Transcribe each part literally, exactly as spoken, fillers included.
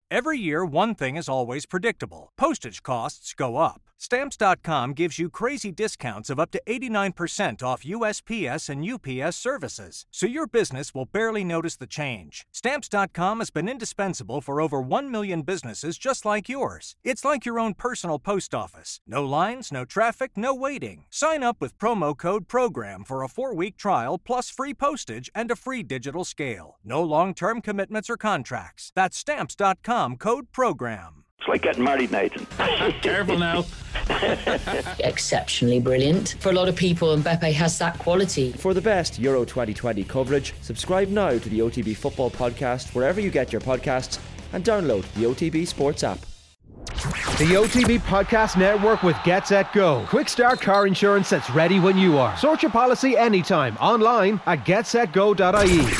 Every year, one thing is always predictable. Postage costs go up. Stamps dot com gives you crazy discounts of up to eighty-nine percent off U S P S and U P S services, so your business will barely notice the change. Stamps dot com has been indispensable for over one million businesses just like yours. It's like your own personal post office. No lines, no traffic, no waiting. Sign up with promo code PROGRAM for a four-week trial plus free postage and a free digital scale. No long-term commitments or contracts. That's Stamps dot com, code PROGRAM. It's like getting married, Nathan. Careful now. Exceptionally brilliant. For a lot of people, Mbappe has that quality. For the best Euro twenty twenty coverage, subscribe now to the O T B Football Podcast wherever you get your podcasts and download the O T B Sports app. The O T B Podcast Network with Get Set Go. Quick start car insurance that's ready when you are. Sort your policy anytime online at get set go dot I E.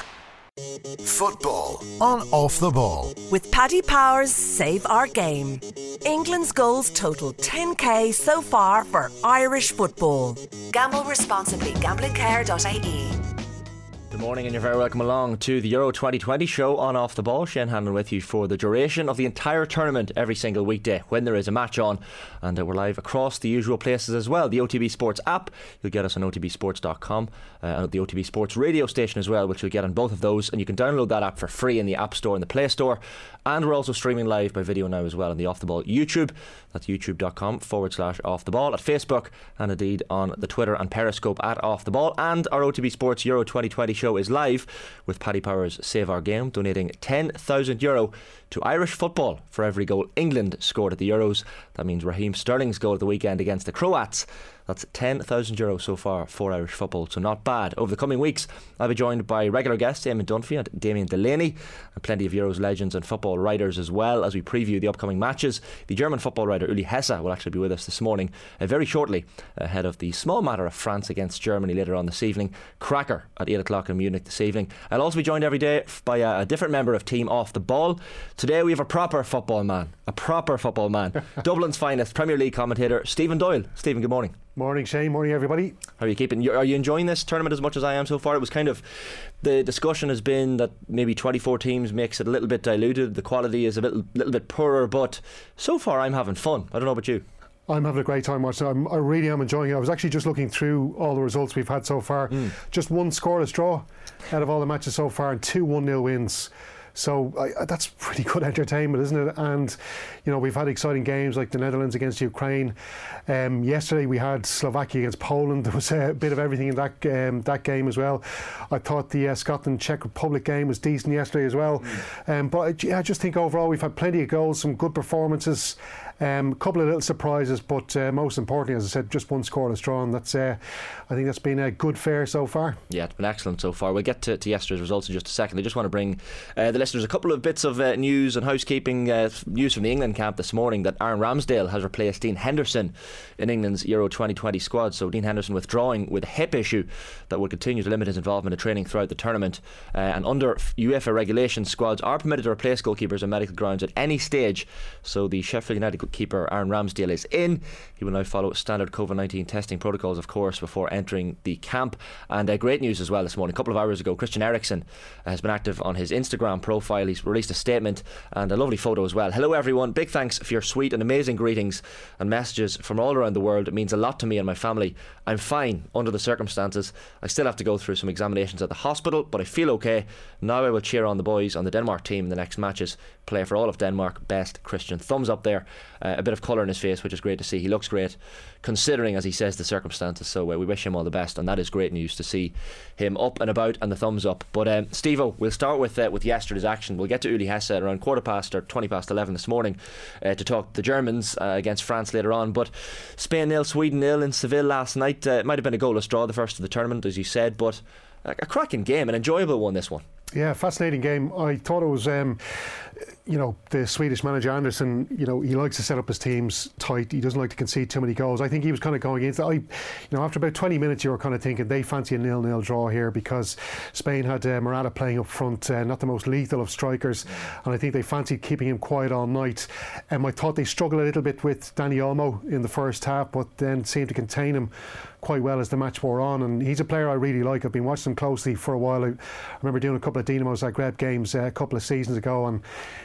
Football on Off the Ball. With Paddy Power's Save Our Game. England's goals total ten k so far for Irish football. Gamble responsibly. gambling care dot I E. Good morning and you're very welcome along to the Euro twenty twenty show on Off the Ball. Shane Hanlon with you for the duration of the entire tournament every single weekday when there is a match on, and uh, we're live across the usual places as well. The O T B Sports app, you'll get us on O T B sports dot com, uh, and the O T B Sports radio station as well, which you'll get on both of those, and you can download that app for free in the App Store and the Play Store. And we're also streaming live by video now as well on the Off the Ball YouTube. That's youtube.com forward slash Off the Ball, at Facebook, and indeed on the Twitter and Periscope at Off the Ball. And our O T B Sports Euro twenty twenty show is live with Paddy Power's Save Our Game, donating ten thousand euro to Irish football for every goal England scored at the Euros. That means Raheem Sterling's goal at the weekend against the Croats. That's ten thousand euro so far for Irish football, so not bad. Over the coming weeks, I'll be joined by regular guests Eamon Dunphy and Damien Delaney, and plenty of Euros legends and football writers as well, as we preview the upcoming matches. The German football writer Uli Hesse will actually be with us this morning, uh, very shortly, ahead of the small matter of France against Germany later on this evening. Cracker at eight o'clock in Munich this evening. I'll also be joined every day by a, a different member of Team Off the Ball. Today we have a proper football man, a proper football man. Dublin's finest Premier League commentator, Stephen Doyle. Stephen, good morning. Morning, Shane. Morning, everybody. How are you keeping? Are you enjoying this tournament as much as I am so far? It was kind of, the discussion has been that maybe twenty-four teams makes it a little bit diluted. The quality is a little, little bit poorer, but so far I'm having fun. I don't know about you. I'm having a great time watching. I'm, I really am enjoying it. I was actually just looking through all the results we've had so far. Mm. Just one scoreless draw out of all the matches so far, and two one nil wins. So I, that's pretty good entertainment, isn't it? And you know, we've had exciting games like the Netherlands against Ukraine. Um, yesterday we had Slovakia against Poland. There was a bit of everything in that um, that game as well. I thought the uh, Scotland Czech Republic game was decent yesterday as well. Mm. Um, but I, yeah, I just think overall we've had plenty of goals, some good performances, a um, couple of little surprises, but uh, most importantly, as I said, just one scoreless draw, and that's uh, I think that's been a good fare so far. Yeah, it's been excellent so far. We'll get to, to yesterday's results in just a second. I just want to bring uh, the listeners a couple of bits of uh, news and housekeeping uh, news from the England camp this morning, that Aaron Ramsdale has replaced Dean Henderson in England's Euro twenty twenty squad. So Dean Henderson withdrawing with a hip issue that will continue to limit his involvement in training throughout the tournament. Uh, and under UEFA regulation, squads are permitted to replace goalkeepers on medical grounds at any stage. So the Sheffield United keeper Aaron Ramsdale is in. He will now follow standard COVID nineteen testing protocols, of course, before entering the camp. And uh, great news as well this morning. A couple of hours ago, Christian Eriksen has been active on his Instagram profile. He's released a statement and a lovely photo as well. Hello everyone, big thanks for your sweet and amazing greetings and messages from all around the world. It means a lot to me and my family. I'm fine under the circumstances. I still have to go through some examinations at the hospital, but I feel okay. Now I will cheer on the boys on the Denmark team in the next matches. Play for all of Denmark. Best, Christian. Thumbs up there. Uh, a bit of colour in his face, which is great to see. He looks great considering, as he says, the circumstances. So uh, we wish him all the best, and that is great news to see him up and about and the thumbs up. But um, Steve-O, we'll start with uh, with yesterday's action. We'll get to Uli Hesse around quarter past or twenty past eleven this morning uh, to talk the Germans uh, against France later on. But Spain nil, Sweden nil in Seville last night. Uh, it might have been a goalless draw, the first of the tournament, as you said, but a, a cracking game, an enjoyable one, this one. Yeah, fascinating game. I thought it was, um, you know, the Swedish manager Anderson, you know, he likes to set up his teams tight. He doesn't like to concede too many goals. I think he was kind of going into that. I, you know, after about twenty minutes, you were kind of thinking they fancy a nil-nil draw here, because Spain had uh, Morata playing up front, uh, not the most lethal of strikers, and I think they fancied keeping him quiet all night. Um, I thought they struggled a little bit with Dani Olmo in the first half, but then seemed to contain him quite well as the match wore on, and he's a player I really like. I've been watching him closely for a while. I remember doing a couple of Dinamo Zagreb games uh, a couple of seasons ago, and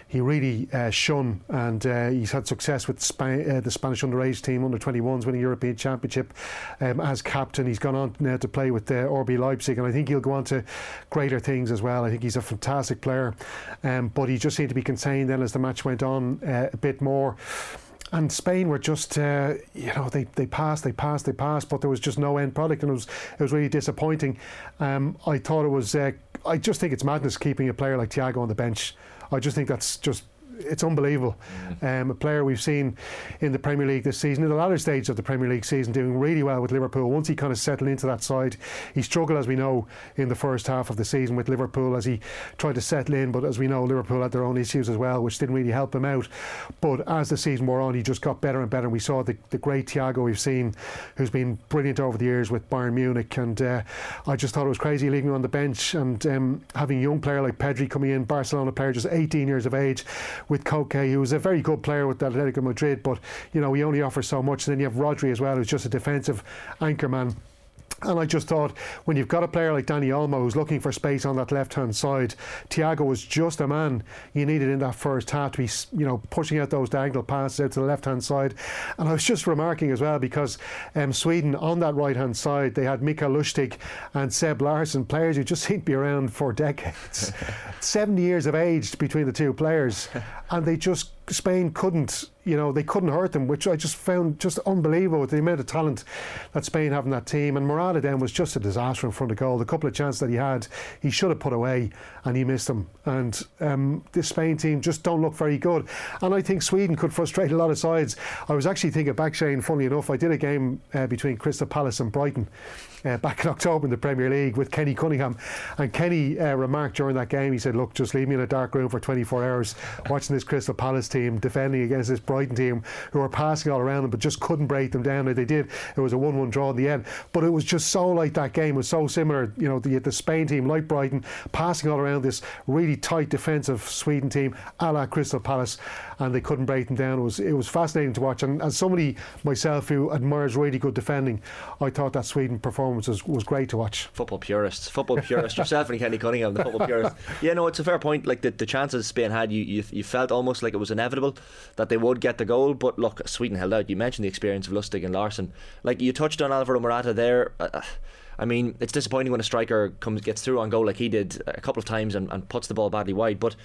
he really uh, shone, and uh, he's had success with Sp- uh, the Spanish underage team, under twenty-ones, winning European Championship um, as captain. He's gone on now to play with uh, R B Leipzig, and I think he'll go on to greater things as well. I think he's a fantastic player, um, but he just seemed to be contained then as the match went on uh, a bit more. And Spain were just, uh, you know, they, they passed, they passed, they passed, but there was just no end product, and it was it was really disappointing. Um, I thought it was, uh, I just think it's madness keeping a player like Thiago on the bench. I just think that's just, it's unbelievable. Mm. Um, a player we've seen in the Premier League this season, in the latter stage of the Premier League season, doing really well with Liverpool. Once he kind of settled into that side, he struggled, as we know, in the first half of the season with Liverpool as he tried to settle in. But as we know, Liverpool had their own issues as well, which didn't really help him out. But as the season wore on, he just got better and better. And we saw the, the great Thiago we've seen, who's been brilliant over the years with Bayern Munich. And uh, I just thought it was crazy leaving him on the bench, and um, having a young player like Pedri coming in, Barcelona player, just eighteen years of age, with Koke, who was a very good player with Atletico Madrid, but you know, he only offers so much. And then you have Rodri as well, who's just a defensive anchorman. And I just thought, when you've got a player like Dani Olmo who's looking for space on that left-hand side, Thiago was just a man you needed in that first half to be, you know, pushing out those diagonal passes out to the left-hand side. And I was just remarking as well, because um, Sweden on that right-hand side, they had Mikael Lustig and Seb Larsson, players who just seem to be around for decades. seventy years of age between the two players, and they just, Spain couldn't, you know, they couldn't hurt them, which I just found just unbelievable with the amount of talent that Spain have in that team. And Morata then was just a disaster in front of goal. The couple of chances that he had, he should have put away, and he missed them. And um, this Spain team just don't look very good. And I think Sweden could frustrate a lot of sides. I was actually thinking back, Shane, funnily enough, I did a game uh, between Crystal Palace and Brighton Uh, back in October in the Premier League with Kenny Cunningham, and Kenny uh, remarked during that game, he said, look, just leave me in a dark room for twenty-four hours watching this Crystal Palace team defending against this Brighton team who were passing all around them but just couldn't break them down. They did. It was a one one draw in the end, but it was just so like that game. It was so similar, you know, the, the Spain team, like Brighton, passing all around this really tight defensive Sweden team a la Crystal Palace, and they couldn't break them down. It was it was fascinating to watch, and as somebody myself who admires really good defending, I thought that Sweden performance was, was great to watch. Football purists, football purists, yourself and Kenny Cunningham, the football purists. Yeah, no, it's a fair point. Like the, the chances Spain had, you, you you felt almost like it was inevitable that they would get the goal, but look, Sweden held out. You mentioned the experience of Lustig and Larsson. Like you touched on Alvaro Morata there. Uh, I mean, it's disappointing when a striker comes gets through on goal like he did a couple of times and, and puts the ball badly wide, but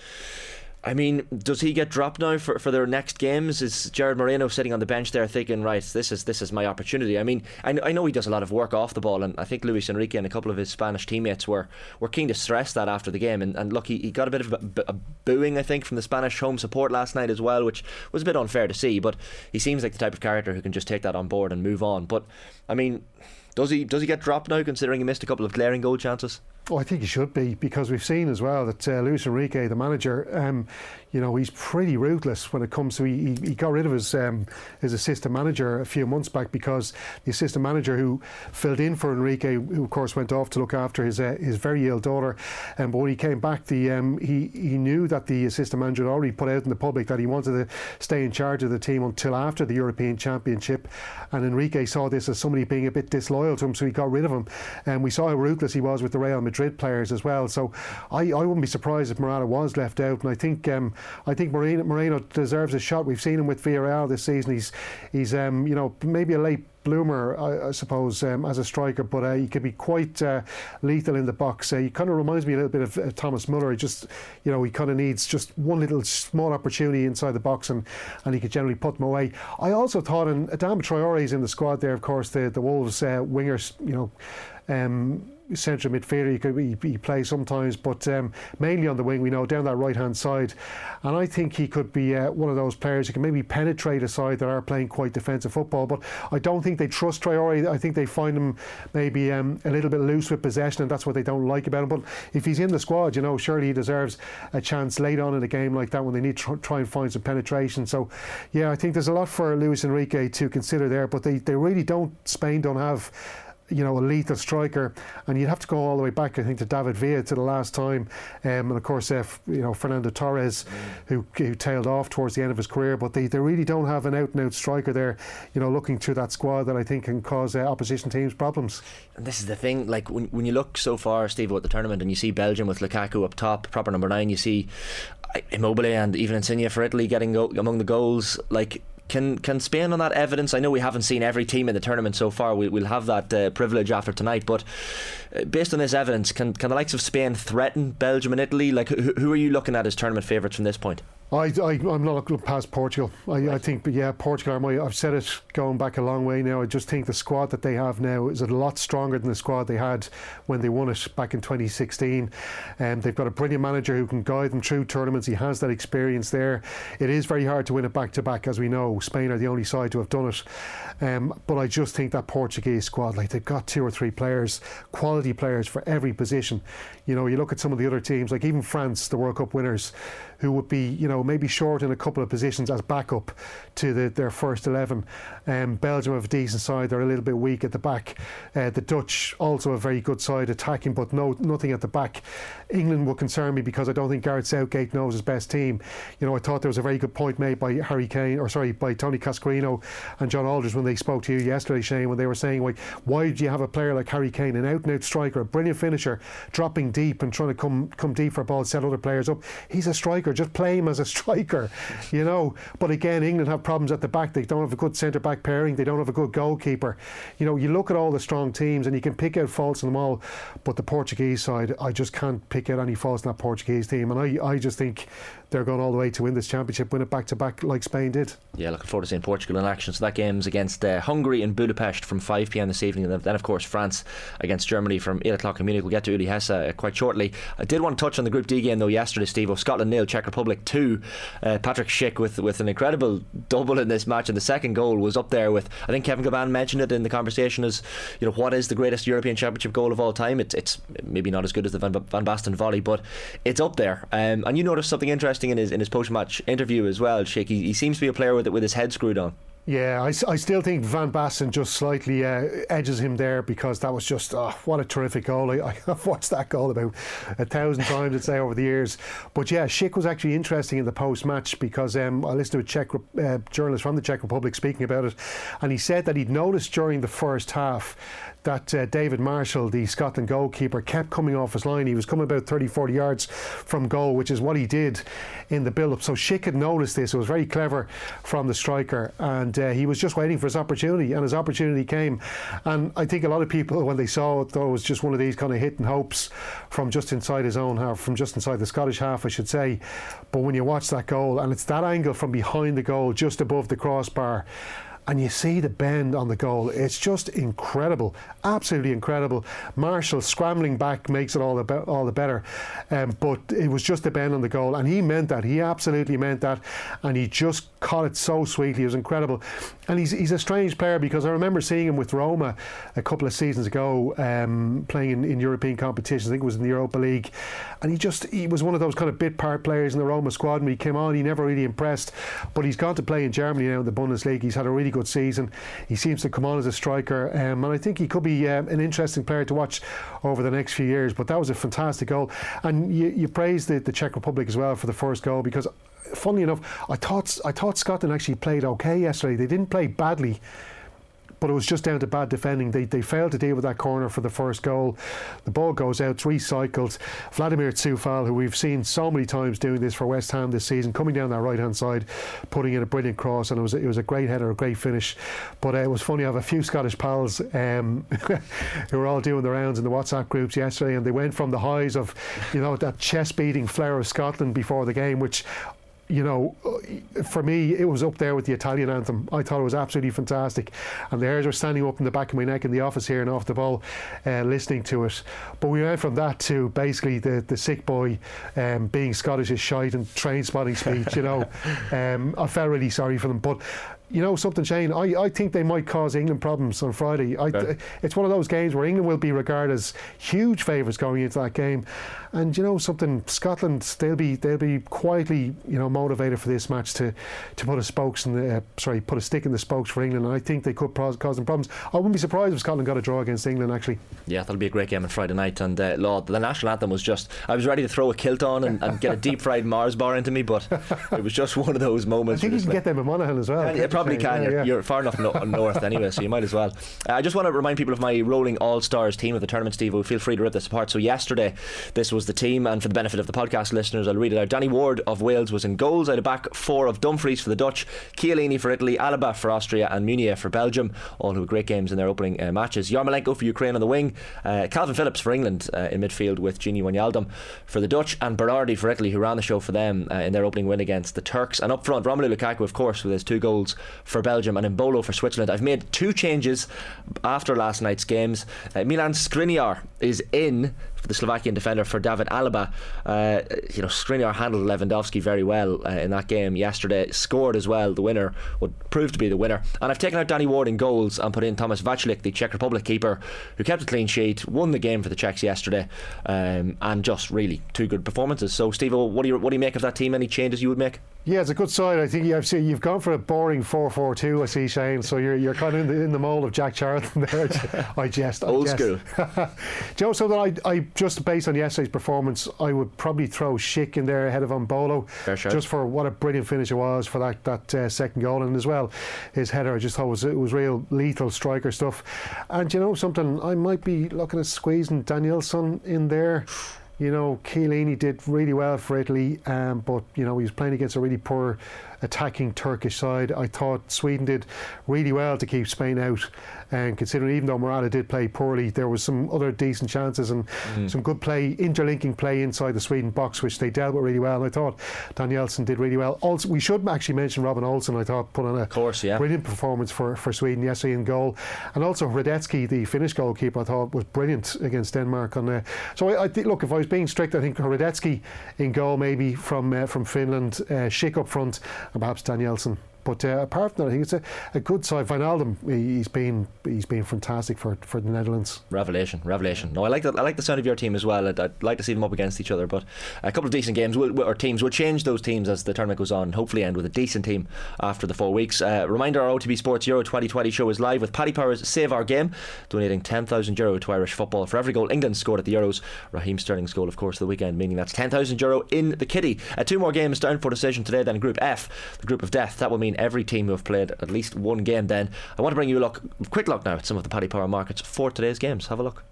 I mean, does he get dropped now for, for their next games? Is Gerard Moreno sitting on the bench there thinking, right, this is this is my opportunity? I mean, I, I know he does a lot of work off the ball, and I think Luis Enrique and a couple of his Spanish teammates were, were keen to stress that after the game. And, and look, he, he got a bit of a, a booing, I think, from the Spanish home support last night as well, which was a bit unfair to see. But he seems like the type of character who can just take that on board and move on. But I mean, does he does he get dropped now, considering he missed a couple of glaring goal chances? Oh, I think he should be, because we've seen as well that uh, Luis Enrique, the manager, um, you know, he's pretty ruthless when it comes to, he, he got rid of his um, his assistant manager a few months back, because the assistant manager who filled in for Enrique, who of course went off to look after his uh, his very ill daughter, um, but when he came back, the um, he, he knew that the assistant manager had already put out in the public that he wanted to stay in charge of the team until after the European Championship, and Enrique saw this as somebody being a bit disloyal to him, so he got rid of him. And we saw how ruthless he was with the Real Madrid Madrid players as well. So I, I wouldn't be surprised if Morata was left out, and I think um, I think Moreno, Moreno deserves a shot. We've seen him with Villarreal this season. He's he's um, you know, maybe a late bloomer, I, I suppose, um, as a striker, but uh, he could be quite uh, lethal in the box. Uh, he kind of reminds me a little bit of uh, Thomas Muller. He just, you know, he kind of needs just one little small opportunity inside the box, and, and he could generally put them away. I also thought, and Adama Traore is in the squad there, of course, the the Wolves uh, wingers, you know. Um, central midfielder, he could he, he plays sometimes, but um, mainly on the wing, we know, down that right hand side, and I think he could be uh, one of those players who can maybe penetrate a side that are playing quite defensive football. But I don't think they trust Traore. I think they find him maybe um, a little bit loose with possession, and that's what they don't like about him. But if he's in the squad, you know, surely he deserves a chance late on in a game like that when they need to try and find some penetration. So yeah, I think there's a lot for Luis Enrique to consider there, but they, they really don't, Spain don't have you know, a lethal striker, and you'd have to go all the way back, I think, to David Villa to the last time, um, and of course, uh, you know, Fernando Torres, mm. who, who tailed off towards the end of his career. But they, they really don't have an out-and-out striker there, you know, looking through that squad that I think can cause uh, opposition teams problems. And this is the thing, like when when you look so far, Steve, at the tournament, and you see Belgium with Lukaku up top, proper number nine, you see Immobile and even Insigne for Italy getting go- among the goals, like. Can can Spain on that evidence? I know we haven't seen every team in the tournament so far. We, we'll have that uh, privilege after tonight. But uh, based on this evidence, can can the likes of Spain threaten Belgium and Italy? Like, who, who are you looking at as tournament favourites from this point? I, I, I'm not looking past Portugal. I, right. I think, but yeah, Portugal are my, I've said it going back a long way now. I just think the squad that they have now is a lot stronger than the squad they had when they won it back in twenty sixteen. And um, they've got a brilliant manager who can guide them through tournaments. He has that experience there. It is very hard to win it back to back, as we know. Spain are the only side to have done it. Um, but I just think that Portuguese squad, like, they've got two or three players, quality players for every position. You know, you look at some of the other teams, like even France, the World Cup winners, who would be, you know, maybe short in a couple of positions as backup to the, their first eleven. Um, Belgium have a decent side, they're a little bit weak at the back. Uh, the Dutch also a very good side attacking, but no nothing at the back. England will concern me because I don't think Gareth Southgate knows his best team. You know, I thought there was a very good point made by Harry Kane, or sorry, by Tony Cascarino and John Aldridge when they spoke to you yesterday, Shane, when they were saying, like, why do you have a player like Harry Kane, an out-and-out striker, a brilliant finisher, dropping deep and trying to come come deep for balls, set other players up? He's a striker, just play him as a striker, you know. But again, England have problems at the back. They don't have a good centre-back pairing, they don't have a good goalkeeper. You know, you look at all the strong teams and you can pick out faults in them all, but the Portuguese side, I just can't pick out any faults in that Portuguese team, and I, I just think they're going all the way to win this championship, win it back to back like Spain did. Yeah, looking forward to seeing Portugal in action. So that game's against uh, Hungary in Budapest from five p m this evening, and then of course France against Germany from eight o'clock in Munich. We'll get to Uli Hesse uh, quite shortly. I did want to touch on the Group D game though yesterday, Steve. Of Scotland nil, Czech Republic two. uh, Patrick Schick with, with an incredible double in this match, and the second goal was up there with, I think Kevin Caban mentioned it in the conversation as, you know, what is the greatest European Championship goal of all time. It's, it's maybe not as good as the Van, Van Basten volley, but it's up there. Um, and you noticed something interesting in his in his post-match interview as well, Schick. He, he seems to be a player with with his head screwed on. Yeah, I, I still think Van Basten just slightly uh, edges him there, because that was just, oh, what a terrific goal. I, I've watched that goal about a thousand times, I'd say, over the years. But yeah, Schick was actually interesting in the post-match, because um, I listened to a Czech uh, journalist from the Czech Republic speaking about it, and he said that he'd noticed during the first half that uh, David Marshall, the Scotland goalkeeper, kept coming off his line. He was coming about thirty, forty yards from goal, which is what he did in the build-up. So Schick had noticed this. It was very clever from the striker, and uh, he was just waiting for his opportunity, and his opportunity came. And I think a lot of people, when they saw it, thought it was just one of these kind of hit and hopes from just inside his own half, from just inside the Scottish half, I should say. But when you watch that goal, and it's that angle from behind the goal, just above the crossbar, and you see the bend on the goal, it's just incredible, absolutely incredible. Marshall scrambling back makes it all the, be- all the better, um, but it was just the bend on the goal, and he meant that, he absolutely meant that, and he just caught it so sweetly. It was incredible. And he's he's a strange player, because I remember seeing him with Roma a couple of seasons ago, um, playing in, in European competitions. I think it was in the Europa League, and he just he was one of those kind of bit part players in the Roma squad. When he came on, he never really impressed, but he's gone to play in Germany now in the Bundesliga. He's had a really good season. He seems to come on as a striker, um, and I think he could be um, an interesting player to watch over the next few years. But that was a fantastic goal, and you, you praised the, the Czech Republic as well for the first goal, because funnily enough, I thought I thought Scotland actually played okay yesterday. They didn't play badly, but it was just down to bad defending. They they failed to deal with that corner for the first goal. The ball goes out, it's recycled. Vladimir Coufal, who we've seen so many times doing this for West Ham this season, coming down that right hand side, putting in a brilliant cross, and it was it was a great header, a great finish. But uh, it was funny. I have a few Scottish pals um, who were all doing the rounds in the WhatsApp groups yesterday, and they went from the highs of, you know, that chest beating flair of Scotland before the game, which, you know, for me, it was up there with the Italian anthem. I thought it was absolutely fantastic, and the hairs were standing up in the back of my neck in the office here and off the ball, uh, listening to it. But we went from that to basically the, the sick boy um, being Scottish is shite and train spotting speech, you know. um, I felt really sorry for them, but you know something, Shane, I, I think they might cause England problems on Friday. I, okay. It's one of those games where England will be regarded as huge favourites going into that game, and you know something, Scotland, they'll be they'll be quietly, you know, motivated for this match to to put a spokes in the uh, sorry put a stick in the spokes for England, and I think they could cause them problems. I wouldn't be surprised if Scotland got a draw against England, actually. Yeah, that'll be a great game on Friday night. And uh, Lord, the national anthem was just, I was ready to throw a kilt on and, and get a deep fried Mars bar into me, but it was just one of those moments. I think you can like, get them in Monaghan as well. You probably can. Yeah, you're, yeah. you're far enough no- north anyway, so you might as well. Uh, I just want to remind people of my rolling all-stars team of the tournament, Steve. Feel free to rip this apart. So yesterday, this was the team, and for the benefit of the podcast listeners, I'll read it out. Danny Ward of Wales was in goals. Out of back four of Dumfries for the Dutch, Chiellini for Italy, Alaba for Austria, and Meunier for Belgium, all who had great games in their opening uh, matches. Yarmolenko for Ukraine on the wing, uh, Calvin Phillips for England uh, in midfield with Gini Wijnaldum for the Dutch, and Berardi for Italy, who ran the show for them uh, in their opening win against the Turks. And up front, Romelu Lukaku, of course, with his two goals for Belgium, and Embolo for Switzerland. I've made two changes after last night's games. uh, Milan Skriniar is in for the Slovakian defender for David Alaba. uh, you know, Skriniar handled Lewandowski very well uh, in that game yesterday, scored as well, the winner would prove to be the winner. And I've taken out Danny Ward in goals and put in Thomas Vaclik, the Czech Republic keeper, who kept a clean sheet, won the game for the Czechs yesterday, um, and just really two good performances. So Steve, what do you what do you make of that team? Any changes you would make? Yeah, it's a good side. I think you've seen, you've gone for a boring four four two, I see, Shane. So you're you're kind of in the, in the mould of Jack Charlton there. I jest. I Old jest. school. Joe, so that I, I just based on yesterday's performance, I would probably throw Schick in there ahead of Embolo, just for what a brilliant finish it was for that that uh, second goal, and as well his header. I just thought it was, it was real lethal striker stuff. And you know something, I might be looking at squeezing Danielson in there. You know, Chiellini did really well for Italy, um, but you know he was playing against a really poor attacking Turkish side. I thought Sweden did really well to keep Spain out, and considering even though Morata did play poorly, there was some other decent chances and mm. some good play, interlinking play inside the Sweden box, which they dealt with really well. And I thought Danielson did really well. Also, we should actually mention Robin Olsen. I thought put on a course, yeah. brilliant performance for, for Sweden yesterday in goal, and also Radetzky, the Finnish goalkeeper, I thought was brilliant against Denmark. On uh, so I, I think, look, if I was being strict, I think Radetzky in goal, maybe from uh, from Finland, uh, Schick up front, and perhaps Danielson. But uh, apart from that, I think it's a, a good side. Wijnaldum, he's been he's been fantastic for, for the Netherlands. Revelation, revelation. No, I like that. I like the sound of your team as well. I'd, I'd like to see them up against each other. But a couple of decent games will, or teams will change those teams as the tournament goes on. Hopefully, end with a decent team after the four weeks. Uh, reminder: our O T B Sports Euro twenty twenty show is live with Paddy Power's Save Our Game, donating ten thousand euro to Irish football for every goal England scored at the Euros. Raheem Sterling's goal, of course, the weekend, meaning that's ten thousand euro in the kitty. Uh, two more games down for decision today. Then Group F, the Group of Death. That will mean every team who have played at least one game. Then I want to bring you a look, quick look now at some of the Paddy Power markets for today's games. Have a look.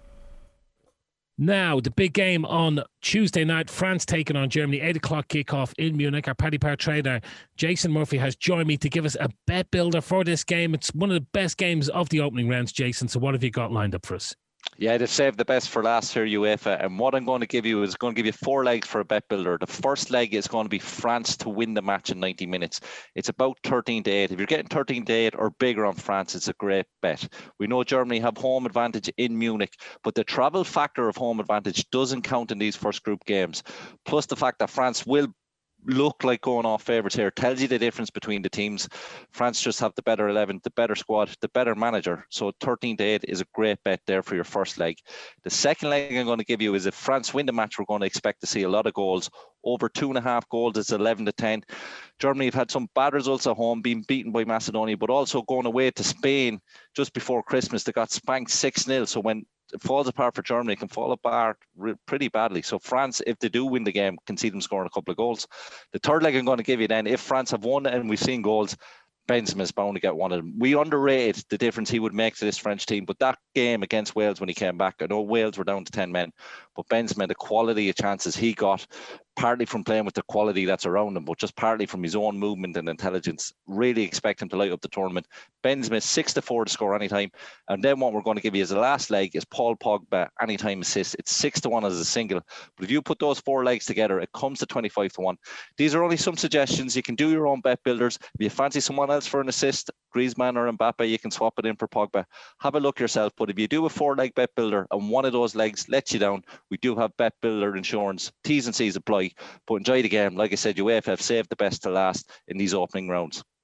Now, the big game on Tuesday night, France taking on Germany, eight o'clock kickoff in Munich. Our Paddy Power trader, Jason Murphy, has joined me to give us a bet builder for this game. It's one of the best games of the opening rounds, Jason. So what have you got lined up for us? Yeah, they've saved the best for last here, UEFA. And what I'm going to give you is going to give you four legs for a bet builder. The first leg is going to be France to win the match in ninety minutes. It's about thirteen to eight. If you're getting thirteen to eight or bigger on France, it's a great bet. We know Germany have home advantage in Munich, but the travel factor of home advantage doesn't count in these first group games. Plus the fact that France will look like going off favourites here tells you the difference between the teams. France just have the better eleven, the better squad, the better manager. So thirteen to eight is a great bet there for your first leg. The second leg I'm going to give you is if France win the match, we're going to expect to see a lot of goals. Over two and a half goals, it's eleven to ten. Germany have had some bad results at home, being beaten by Macedonia, but also going away to Spain just before Christmas. They got spanked six nil. So when it falls apart for Germany, it can fall apart pretty badly. So France, if they do win the game, can see them scoring a couple of goals. The third leg I'm going to give you then, if France have won and we've seen goals, Benzema is bound to get one of them. We underrated the difference he would make to this French team, but that game against Wales when he came back, I know Wales were down to ten men, but Benzema, the quality of chances he got, partly from playing with the quality that's around him, but just partly from his own movement and intelligence, really expect him to light up the tournament. Benzema six to four to score anytime. And then what we're going to give you as the last leg is Paul Pogba anytime assist. It's six to one as a single. But if you put those four legs together, it comes to twenty-five to one. These are only some suggestions. You can do your own bet builders. If you fancy someone else for an assist, Griezmann or Mbappe, you can swap it in for Pogba. Have a look yourself. But if you do a four leg bet builder and one of those legs lets you down, we do have bet builder insurance. T's and C's apply. But enjoy the game. Like I said, UEFA have saved the best to last in these opening rounds.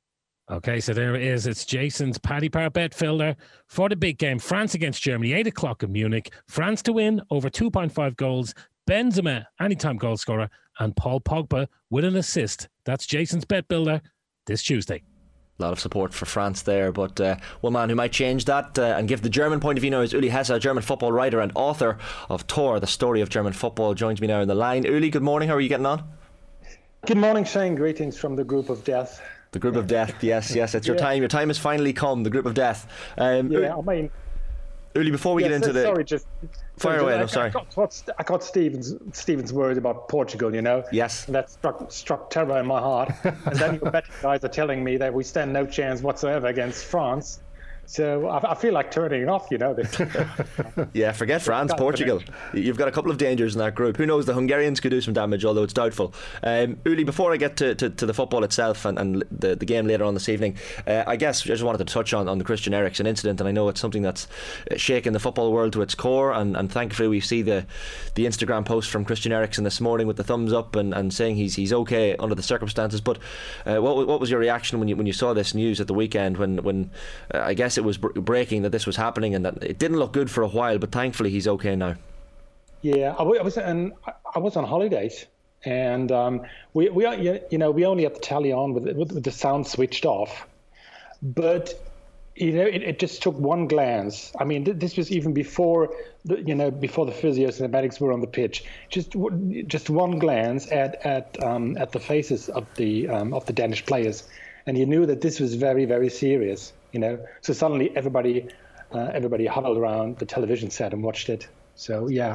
Okay, so there it is. It's Jason's Paddy Power bet fielder for the big game. France against Germany, eight o'clock in Munich. France to win over two point five goals. Benzema, anytime goal scorer. And Paul Pogba with an assist. That's Jason's bet builder this Tuesday. A lot of support for France there, but uh, one man who might change that uh, and give the German point of view now is Uli Hesse, a German football writer and author of Tor, the story of German football, joins me now on the line. Uli, good morning. How are you getting on? Good morning, Shane. Greetings from the group of death. The group of death, yes, yes, it's your yeah. time. Your time has finally come, the group of death. Um, yeah, I mean... Uli, before we yes, get into the... Sorry, just... Fire so away, I, no, sorry. I got, what's, I got Stephen's, Stephen's words about Portugal, you know? Yes. And that struck, struck terror in my heart. And then your betting guys are telling me that we stand no chance whatsoever against France. So I, I feel like turning it off, you know. Yeah, forget France, Portugal. You've got a couple of dangers in that group. Who knows, the Hungarians could do some damage, although it's doubtful. Um, Uli, before I get to, to, to the football itself and, and the, the game later on this evening, uh, I guess I just wanted to touch on, on the Christian Eriksen incident, and I know it's something that's shaken the football world to its core, and, and thankfully we see the the Instagram post from Christian Eriksen this morning with the thumbs up and, and saying he's he's okay under the circumstances. But uh, what what was your reaction when you when you saw this news at the weekend, when, when uh, I guess it was breaking that this was happening, and that it didn't look good for a while, but thankfully he's okay now? Yeah, I was and I was on holidays, and um, we we you know we only had the tally on with with, with the sound switched off, but you know it, it just took one glance. I mean, this was even before the you know before the physios and the medics were on the pitch. Just just one glance at at um, at the faces of the um, of the Danish players, and you knew that this was very very serious. You know, so suddenly everybody, uh, everybody huddled around the television set and watched it. So yeah,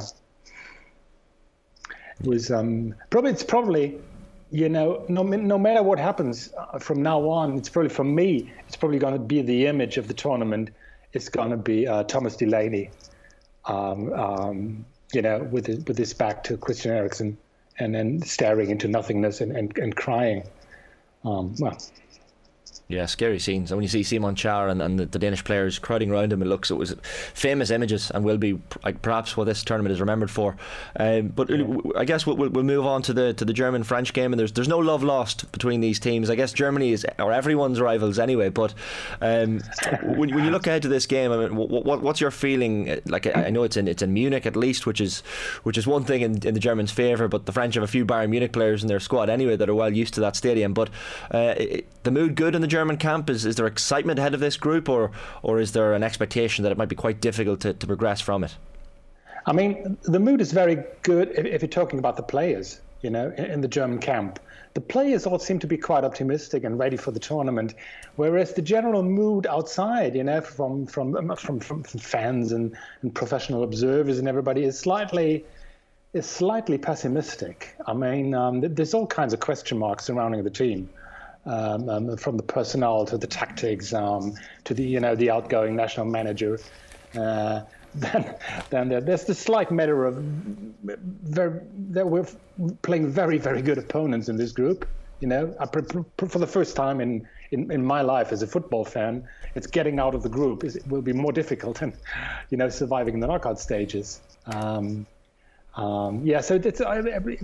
it was um, probably it's probably, you know, no no matter what happens uh, from now on, it's probably for me, it's probably going to be the image of the tournament. It's going to be uh, Thomas Delaney, um, um, you know, with his, with his back to Christian Eriksen and then staring into nothingness and and, and crying. Um, well. Yeah, scary scenes. And when you see Simon Kjær and, and the, the Danish players crowding around him, it looks it was famous images and will be like perhaps what this tournament is remembered for. Um, but yeah. I guess we'll, we'll move on to the to the German French game, and there's there's no love lost between these teams. I guess Germany is or everyone's rivals anyway. But um, when, when you look ahead to this game, I mean, what, what what's your feeling? Like I know it's in it's in Munich at least, which is which is one thing in, in the Germans' favour. But the French have a few Bayern Munich players in their squad anyway that are well used to that stadium. But uh, it, the mood good in the German camp? Is is there excitement ahead of this group, or or is there an expectation that it might be quite difficult to, to progress from it? I mean, the mood is very good if, if you're talking about the players, you know, in, in the German camp. The players all seem to be quite optimistic and ready for the tournament, whereas the general mood outside, you know, from from from, from, from fans and, and professional observers and everybody is slightly is slightly pessimistic. I mean, um, there's all kinds of question marks surrounding the team. Um, um, from the personnel to the tactics, um, to the you know the outgoing national manager, uh, then then there, there's the slight matter of very, that we're playing very very good opponents in this group. You know, I, for the first time in, in, in my life as a football fan, it's getting out of the group is, it will be more difficult than you know surviving the knockout stages. Um, um, yeah, so it's, I,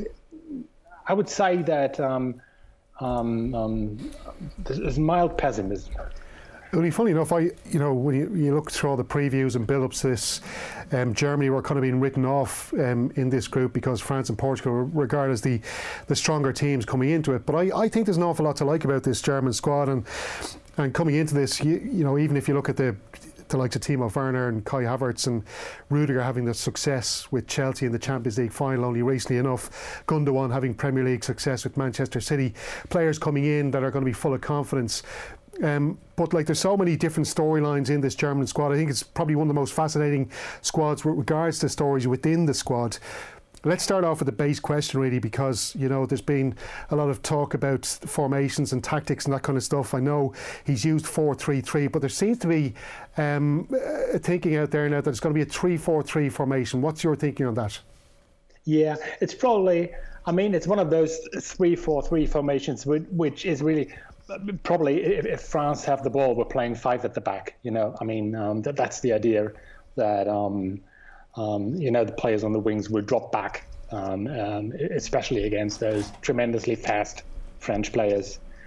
I would say that. Um, Um, um, there's mild pessimism. Only funny enough, I you know when you, you look through all the previews and build-ups to this, um, Germany were kind of being written off um, in this group because France and Portugal were regarded as the the stronger teams coming into it. But I, I think there's an awful lot to like about this German squad, and and coming into this, you, you know, even if you look at the the likes of Timo Werner and Kai Havertz and Rudiger having the success with Chelsea in the Champions League final only recently enough, Gundogan having Premier League success with Manchester City, players coming in that are going to be full of confidence. Um, but like there's so many different storylines in this German squad. I think it's probably one of the most fascinating squads with regards to stories within the squad. Let's start off with the base question, really, because, you know, there's been a lot of talk about formations and tactics and that kind of stuff. I know he's used four three three, but there seems to be um, a thinking out there now that it's going to be a three four three formation. What's your thinking on that? Yeah, it's probably, I mean, it's one of those three four three formations, which is really probably, if, if France have the ball, we're playing five at the back. You know, I mean, um, that, that's the idea that... Um, Um, you know, the players on the wings will drop back, um, um, especially against those tremendously fast French players.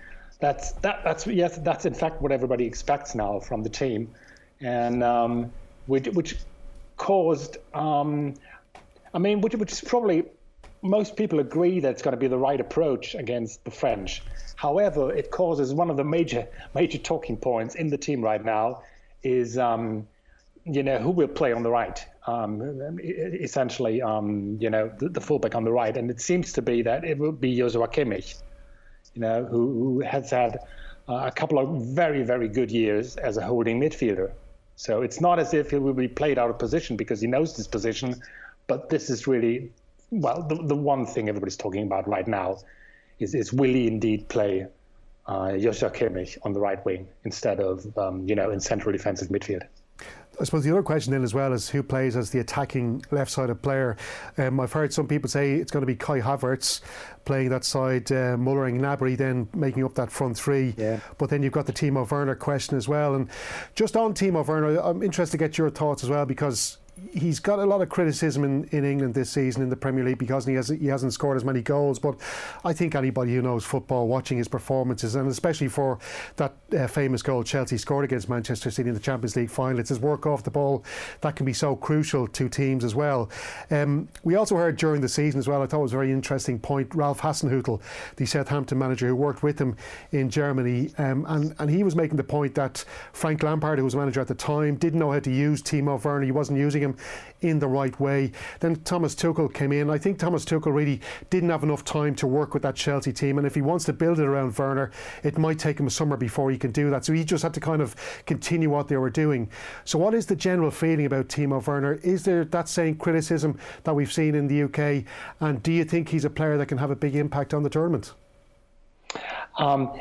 that's that that's yes, that's in fact what everybody expects now from the team, and um, which which caused, um, I mean, which which is probably most people agree that it's going to be the right approach against the French. However, it causes one of the major major talking points in the team right now is um, you know who will play on the right. Um, essentially, um, you know, the, the fullback on the right, and it seems to be that it will be Joshua Kimmich, you know, who, who has had uh, a couple of very, very good years as a holding midfielder. So it's not as if he will be played out of position because he knows this position, but this is really, well, the, the one thing everybody's talking about right now is, is will he indeed play uh, Joshua Kimmich on the right wing instead of, um, you know, in central defensive midfield. I suppose the other question then as well is who plays as the attacking left-sided player. Um, I've heard some people say it's going to be Kai Havertz playing that side, uh, Muller and Gnabry then making up that front three. Yeah. But then you've got the Timo Werner question as well. And just on Timo Werner, I'm interested to get your thoughts as well, because he's got a lot of criticism in, in England this season in the Premier League because he, has, he hasn't scored as many goals. But I think anybody who knows football, watching his performances, and especially for that uh, famous goal Chelsea scored against Manchester City in the Champions League final, it's his work off the ball that can be so crucial to teams as well. Um, we also heard during the season as well, I thought it was a very interesting point, Ralph Hasenhüttl, the Southampton manager who worked with him in Germany, um, and, and he was making the point that Frank Lampard, who was manager at the time, didn't know how to use Timo Werner. He wasn't using him in the right way. Then Thomas Tuchel came in. I think Thomas Tuchel really didn't have enough time to work with that Chelsea team, and if he wants to build it around Werner, it might take him a summer before he can do that. So he just had to kind of continue what they were doing. So what is the general feeling about Timo Werner? Is there that same criticism that we've seen in the U K, and do you think he's a player that can have a big impact on the tournament? Um,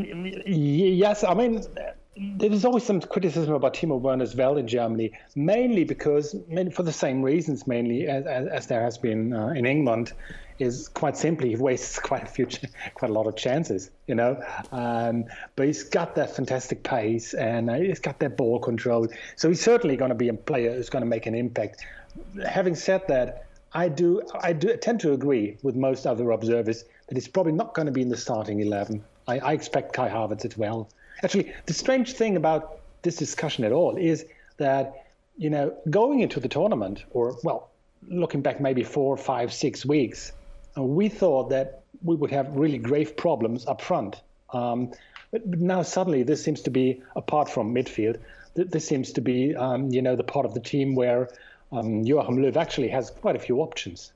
yes, I mean, there's always some criticism about Timo Werner as well in Germany, mainly because, for the same reasons, mainly as, as, as there has been uh, in England, is quite simply he wastes quite a few, quite a lot of chances, you know. Um, but he's got that fantastic pace and uh, he's got that ball control, so he's certainly going to be a player who's going to make an impact. Having said that, I do, I do tend to agree with most other observers that he's probably not going to be in the starting eleven. I, I expect Kai Havertz as well. Actually, the strange thing about this discussion at all is that, you know, going into the tournament, or, well, looking back maybe four, five, six weeks, uh, we thought that we would have really grave problems up front. Um, but, but now suddenly this seems to be, apart from midfield, th- this seems to be, um, you know, the part of the team where um, Joachim Löw actually has quite a few options.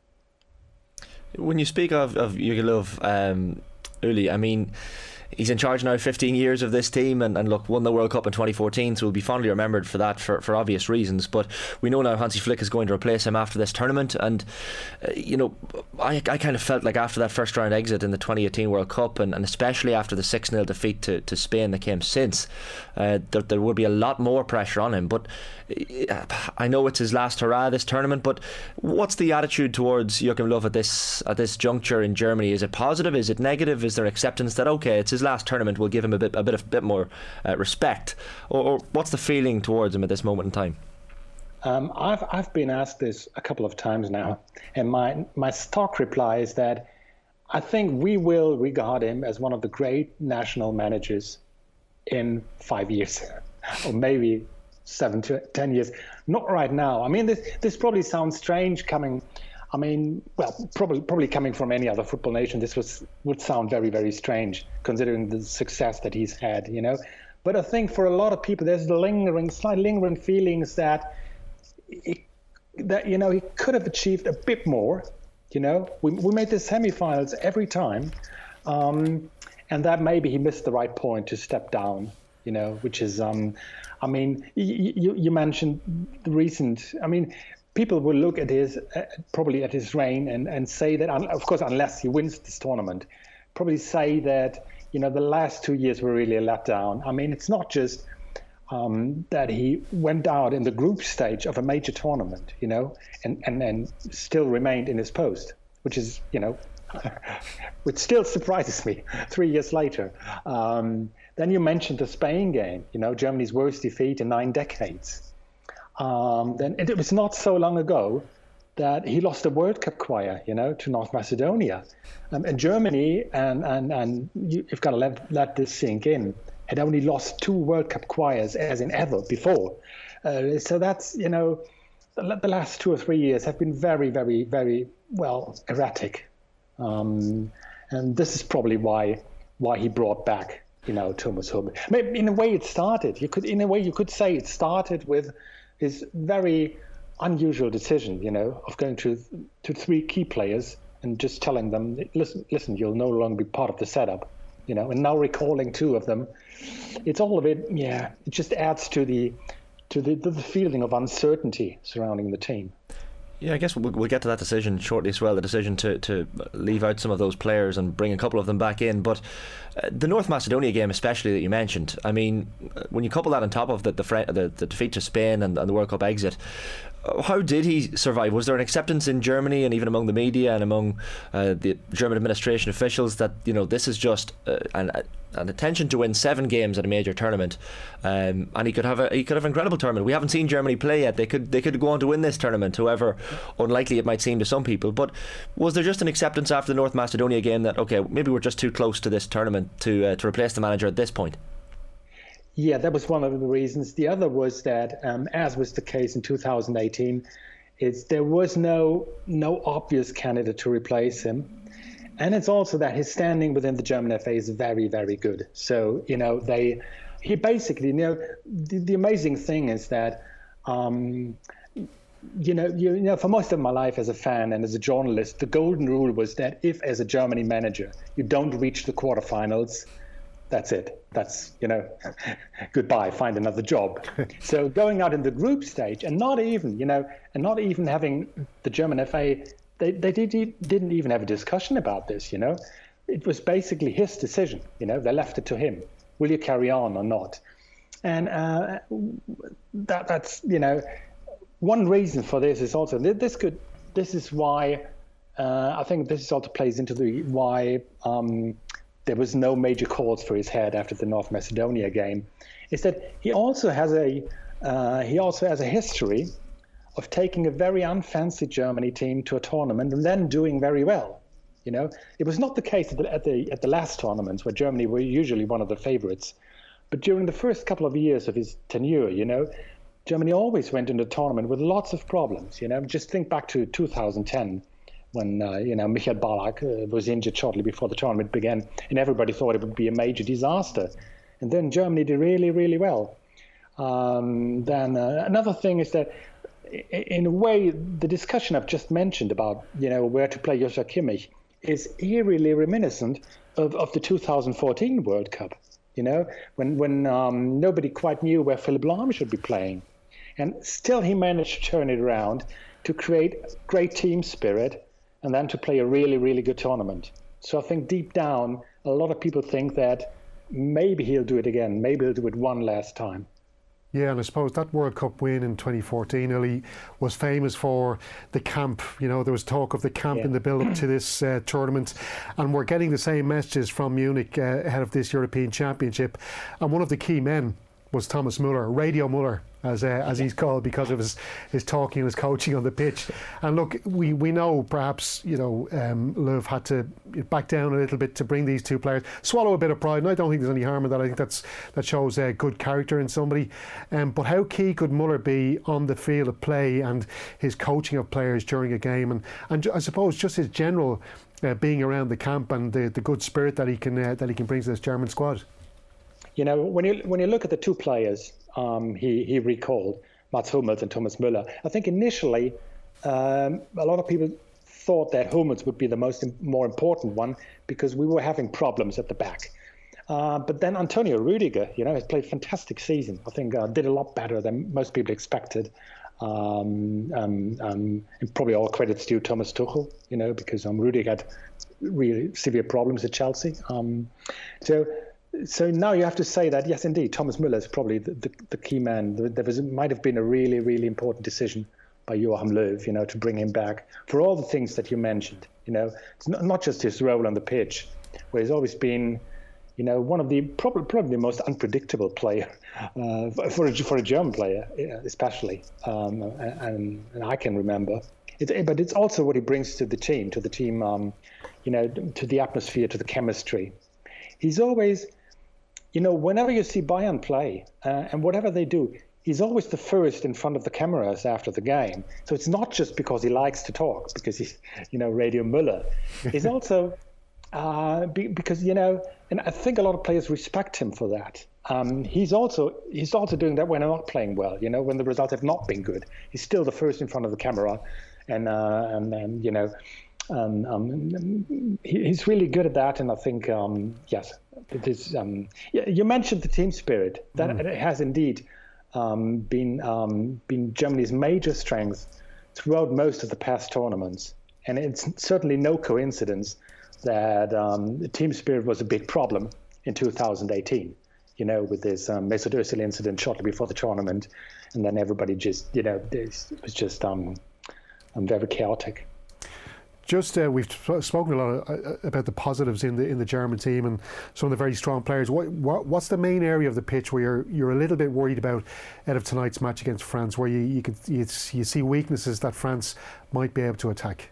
When you speak of, of Joachim Löw, um, Uli, I mean, he's in charge now fifteen years of this team, and, and look, won the World Cup in twenty fourteen, so he'll be fondly remembered for that for, for obvious reasons. But we know now Hansi Flick is going to replace him after this tournament, and uh, you know, I, I kind of felt like after that first round exit in the twenty eighteen World Cup, and, and especially after the six nil defeat to, to Spain that came since, uh, there, there would be a lot more pressure on him. But uh, I know it's his last hurrah this tournament, but what's the attitude towards Joachim Löw at this at this juncture in Germany? Is it positive? Is it negative? Is there acceptance that, okay, it's his last tournament, we'll give him a bit a bit of bit more uh, respect, or, or what's the feeling towards him at this moment in time? Um, I've I've been asked this a couple of times now, and my my stock reply is that I think we will regard him as one of the great national managers in five years, or maybe seven to ten years. Not right now. I mean, this this probably sounds strange coming. I mean, well, probably probably coming from any other football nation, this was would sound very, very strange considering the success that he's had, you know. But I think for a lot of people, there's the lingering, slight lingering feelings that, it, that you know, he could have achieved a bit more. You know, we we made the semi-finals every time, um, and that maybe he missed the right point to step down. You know, which is, um, I mean, you you mentioned the recent, I mean. People will look at his, uh, probably at his reign and, and say that, un- of course, unless he wins this tournament, probably say that, you know, the last two years were really a letdown. I mean, it's not just um, that he went out in the group stage of a major tournament, you know, and, and, and still remained in his post, which is, you know, which still surprises me three years later. Um, then you mentioned the Spain game, you know, Germany's worst defeat in nine decades. Um, then it, it was not so long ago that he lost the World Cup choir, you know, to North Macedonia. Um, and Germany, and, and, and you, you've got to let, let this sink in, had only lost two World Cup choirs as in ever before. Uh, so that's, you know, the, the last two or three years have been very, very, very, well, erratic. Um, and this is probably why why he brought back, you know, Thomas Hummels. I mean, in a way it started. You could, in a way you could say it started with his very unusual decision, you know, of going to to three key players and just telling them, listen, listen, you'll no longer be part of the setup, you know, and now recalling two of them. It's all of it, yeah, it just adds to the to the, the feeling of uncertainty surrounding the team. Yeah, I guess we'll, we'll get to that decision shortly as well, the decision to, to leave out some of those players and bring a couple of them back in. But uh, the North Macedonia game especially that you mentioned, I mean, when you couple that on top of the the, the, the defeat to Spain and, and the World Cup exit, how did he survive? Was there an acceptance in Germany and even among the media and among uh, the German administration officials that, you know, this is just uh, an, an attention to win seven games at a major tournament, um, and he could have a he could have an incredible tournament. We haven't seen Germany play yet. They could they could go on to win this tournament, however unlikely it might seem to some people. But was there just an acceptance after the North Macedonia game that, okay, maybe we're just too close to this tournament to uh, to replace the manager at this point? Yeah, that was one of the reasons. The other was that, um, as was the case in two thousand eighteen, it's, there was no no obvious candidate to replace him. And it's also that his standing within the German F A is very, very good. So, you know, they, he basically, you know, the, the amazing thing is that, um, you know, you, you know, for most of my life as a fan and as a journalist, the golden rule was that if, as a Germany manager, you don't reach the quarterfinals, that's it. That's, you know, goodbye, find another job. So going out in the group stage and not even, you know, and not even having the German F A, they, they did, didn't even have a discussion about this, you know. It was basically his decision, you know, they left it to him. Will you carry on or not? And uh, that that's, you know, one reason for this is also, this could, this is why, uh, I think this also plays into the why um, there was no major calls for his head after the North Macedonia game, is that he also has a uh, he also has a history of taking a very unfancy Germany team to a tournament and then doing very well. You know, it was not the case at the at the, at the last tournaments where Germany were usually one of the favorites, but during the first couple of years of his tenure, you know, Germany always went into the tournament with lots of problems. You know, just think back to two thousand ten. When uh, you know, Michael Ballack uh, was injured shortly before the tournament began, and everybody thought it would be a major disaster. And then Germany did really, really well. Um, then uh, another thing is that, in a way, the discussion I've just mentioned about, you know, where to play Joshua Kimmich is eerily reminiscent of, of the two thousand fourteen World Cup. You know, when when um, nobody quite knew where Philipp Lahm should be playing, and still he managed to turn it around to create great team spirit, and then to play a really, really good tournament. So I think deep down, a lot of people think that maybe he'll do it again. Maybe he'll do it one last time. Yeah, and I suppose that World Cup win in twenty fourteen, Ellie, was famous for the camp. You know, there was talk of the camp yeah. in the build-up to this uh, tournament, and we're getting the same messages from Munich uh, ahead of this European Championship. And one of the key men was Thomas Müller, Radio Müller, as uh, as he's called, because of his, his talking and his coaching on the pitch. And look, we, we know perhaps, you know, um, Löw had to back down a little bit to bring these two players, swallow a bit of pride, and I don't think there's any harm in that. I think that's that shows uh, good character in somebody. Um, but how key could Müller be on the field of play and his coaching of players during a game, and, and I suppose just his general uh, being around the camp and the, the good spirit that he can uh, that he can bring to this German squad? You know, when you when you look at the two players um, he he recalled, Mats Hummels and Thomas Müller, I think initially um, a lot of people thought that Hummels would be the most more important one because we were having problems at the back. Uh, but then Antonio Rüdiger, you know, has played a fantastic season. I think uh, did a lot better than most people expected. Um, um, um, and probably all credits due Thomas Tuchel, you know, because um, Rüdiger had really severe problems at Chelsea. Um, so. So now you have to say that, yes, indeed, Thomas Müller is probably the, the, the key man. There was, might have been a really, really important decision by Joachim Löw, you know, to bring him back for all the things that you mentioned. You know, it's not, not just his role on the pitch, where he's always been, you know, one of the probably probably the most unpredictable player uh, for a, for a German player, especially, um, and, and I can remember. It, but it's also what he brings to the team, to the team, um, you know, to the atmosphere, to the chemistry. He's always, you know, whenever you see Bayern play uh, and whatever they do, he's always the first in front of the cameras after the game. So it's not just because he likes to talk, because he's, you know, Radio Müller. He's also uh, be, because, you know, and I think a lot of players respect him for that. Um, he's also he's also doing that when they're not playing well, you know, when the results have not been good. He's still the first in front of the camera, and uh, and, and you know, um, um, he, he's really good at that. And I think um, yes, it is. Um, you mentioned the team spirit. That mm. it has indeed um, been um, been Germany's major strength throughout most of the past tournaments, and it's certainly no coincidence that um, the team spirit was a big problem in two thousand eighteen. You know, with this um, Mesut Özil incident shortly before the tournament, and then everybody just, you know, it was just um, um very chaotic. Just uh, we've spoken a lot of, uh, about the positives in the in the German team and some of the very strong players. What, what what's the main area of the pitch where you're you're a little bit worried about out of tonight's match against France, where you you could you, you see weaknesses that France might be able to attack?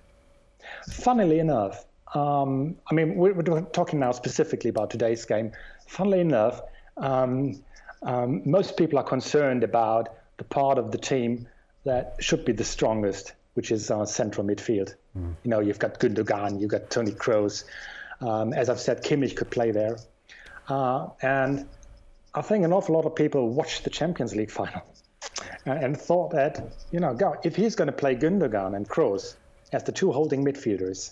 Funnily enough, um, I mean we're, we're talking now specifically about today's game. Funnily enough. Um, um, most people are concerned about the part of the team that should be the strongest, which is uh, central midfield. Mm. You know, you've got Gundogan, you've got Toni Kroos. Um, as I've said, Kimmich could play there. Uh, and I think an awful lot of people watched the Champions League final and, and thought that, you know, God, if he's going to play Gundogan and Kroos as the two holding midfielders,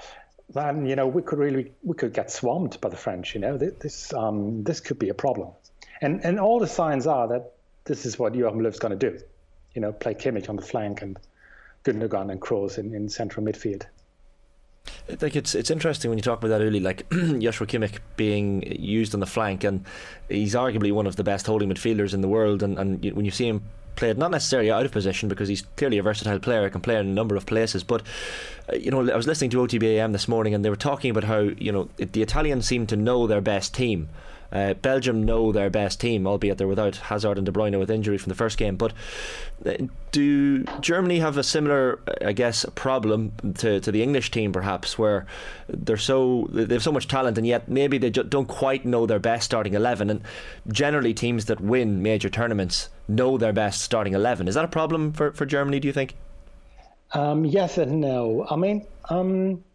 then, you know, we could really we could get swamped by the French. You know, this um, this could be a problem, and and all the signs are that this is what Joachim Löw's going to do. You know, play Kimmich on the flank and Gundogan and Kroos in, in central midfield. I think it's it's interesting when you talk about that early, like Joshua Kimmich being used on the flank, and he's arguably one of the best holding midfielders in the world, and and when you see him played, not necessarily out of position, because he's clearly a versatile player, can play in a number of places, but uh, you know, I was listening to O T B A M this morning and they were talking about how, you know, the Italians seem to know their best team. Uh, Belgium know their best team, albeit they're without Hazard and De Bruyne with injury from the first game. But uh, do Germany have a similar, I guess, problem to, to the English team, perhaps, where they're so they have so much talent and yet maybe they ju- don't quite know their best starting eleven? And generally, teams that win major tournaments know their best starting eleven. Is that a problem for, for Germany, do you think? Um, yes and no. I mean, um,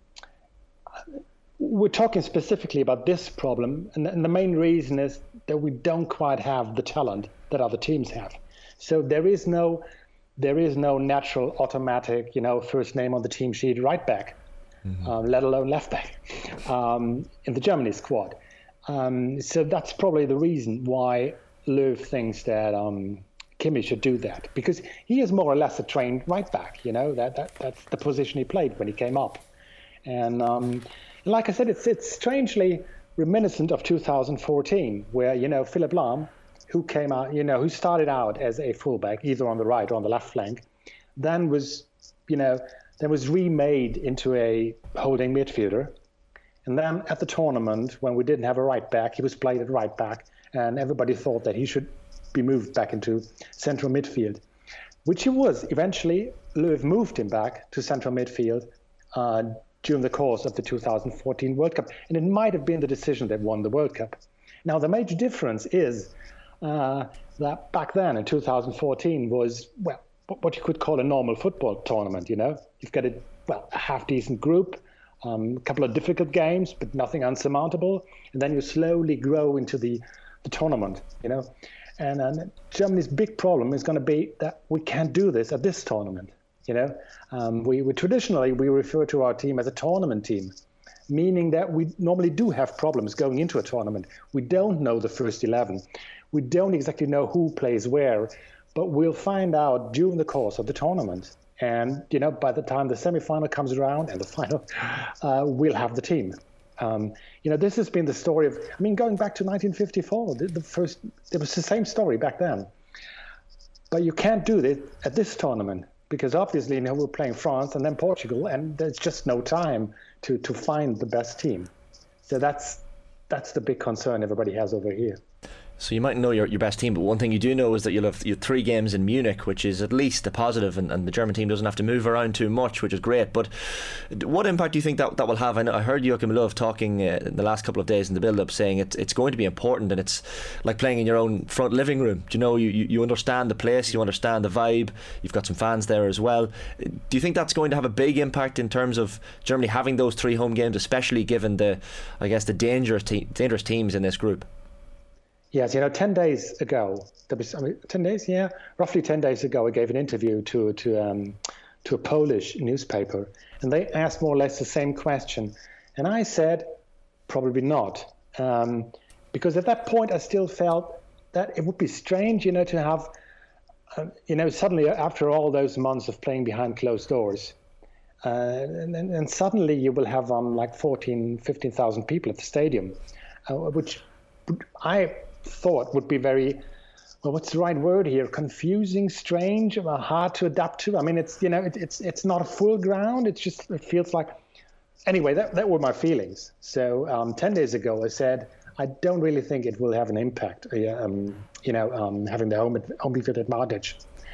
we're talking specifically about this problem, and, and the main reason is that we don't quite have the talent that other teams have. So there is no, there is no natural, automatic, you know, first name on the team sheet right back, mm-hmm. um, let alone left back, um, in the Germany squad. Um, so that's probably the reason why Löw thinks that um, Kimmich should do that, because he is more or less a trained right back. You know, that, that that's the position he played when he came up, and. Um, Like I said, it's it's strangely reminiscent of two thousand fourteen, where, you know, Philipp Lahm, who came out, you know, who started out as a fullback, either on the right or on the left flank, then was, you know, then was remade into a holding midfielder. And then at the tournament, when we didn't have a right back, he was played at right back, and everybody thought that he should be moved back into central midfield, which he was. Eventually, Löw moved him back to central midfield uh, during the course of the two thousand fourteen World Cup. And it might have been the decision that won the World Cup. Now, the major difference is uh, that back then in two thousand fourteen was, well, what you could call a normal football tournament, you know? You've got a, well, a half-decent group, um, a couple of difficult games, but nothing unsurmountable. And then you slowly grow into the, the tournament, you know? And, and Germany's big problem is going to be that we can't do this at this tournament. You know, um, we, we traditionally we refer to our team as a tournament team, meaning that we normally do have problems going into a tournament. We don't know the first eleven. We don't exactly know who plays where, but we'll find out during the course of the tournament. And, you know, by the time the semi-final comes around and the final, uh, we'll have the team. Um, you know, this has been the story of, I mean, going back to nineteen fifty-four, the, the first, it was the same story back then. But you can't do this at this tournament, because obviously, you know, we're playing France and then Portugal, and there's just no time to, to find the best team. So that's that's the big concern everybody has over here. So you might know your, your best team, but one thing you do know is that you'll have, you have three games in Munich, which is at least a positive, and, and the German team doesn't have to move around too much, which is great. But what impact do you think that, that will have? I know I heard Joachim Löw talking uh, in the last couple of days in the build-up, saying it's it's going to be important, and it's like playing in your own front living room. Do you know, you, you, you understand the place, you understand the vibe, you've got some fans there as well. Do you think that's going to have a big impact in terms of Germany having those three home games, especially given the, I guess, the dangerous, te- dangerous teams in this group? Yes, you know, ten days ago, there was, I mean, ten days, yeah, roughly ten days ago, I gave an interview to to um, to a Polish newspaper, and they asked more or less the same question, and I said, probably not, um, because at that point I still felt that it would be strange, you know, to have, uh, you know, suddenly after all those months of playing behind closed doors, uh, and, and, and suddenly you will have um, like fourteen, fifteen thousand people at the stadium, uh, which I thought would be very, well, what's the right word here? Confusing, strange, hard to adapt to. I mean, it's, you know, it, it's it's not a full ground. It's just, it feels like, anyway, that, that were my feelings. So um, ten days ago, I said, I don't really think it will have an impact, um, you know, um, having the home, home field advantage.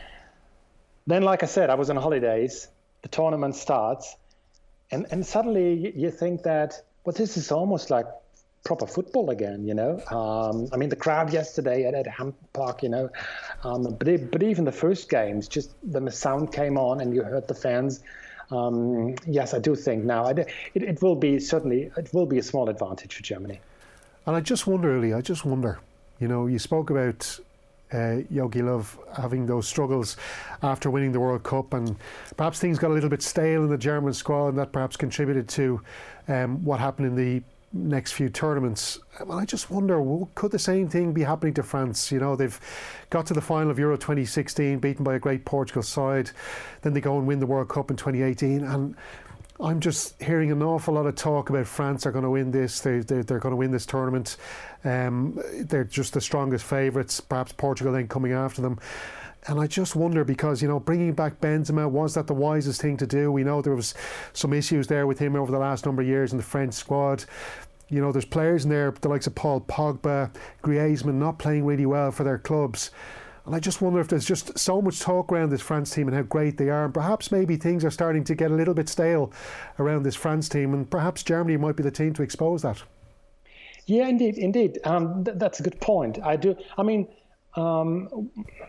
Then, like I said, I was on holidays, the tournament starts, and, and suddenly you think that, well, this is almost like proper football again, you know. Um, I mean, the crowd yesterday at, at Hampden Park, you know, um, but, it, but even the first games, just when the sound came on and you heard the fans, um, yes, I do think now it, it will be certainly, it will be a small advantage for Germany. And I just wonder, Uli, I just wonder, you know, you spoke about uh, Jogi Löw having those struggles after winning the World Cup, and perhaps things got a little bit stale in the German squad, and that perhaps contributed to um, what happened in the next few tournaments. Well, I just wonder, could the same thing be happening to France? You know, they've got to the final of Euro twenty sixteen, beaten by a great Portugal side. Then they go and win the World Cup in twenty eighteen, and I'm just hearing an awful lot of talk about France are going to win this. They, they, they're going to win this tournament. Um, they're just the strongest favourites. Perhaps Portugal then coming after them. And I just wonder, because, you know, bringing back Benzema, was that the wisest thing to do? We know there was some issues there with him over the last number of years in the French squad. You know, there's players in there, the likes of Paul Pogba, Griezmann, not playing really well for their clubs. And I just wonder if there's just so much talk around this France team and how great they are. And perhaps maybe things are starting to get a little bit stale around this France team. And perhaps Germany might be the team to expose that. Yeah, indeed, indeed. Um, th- that's a good point. I do. I mean, um,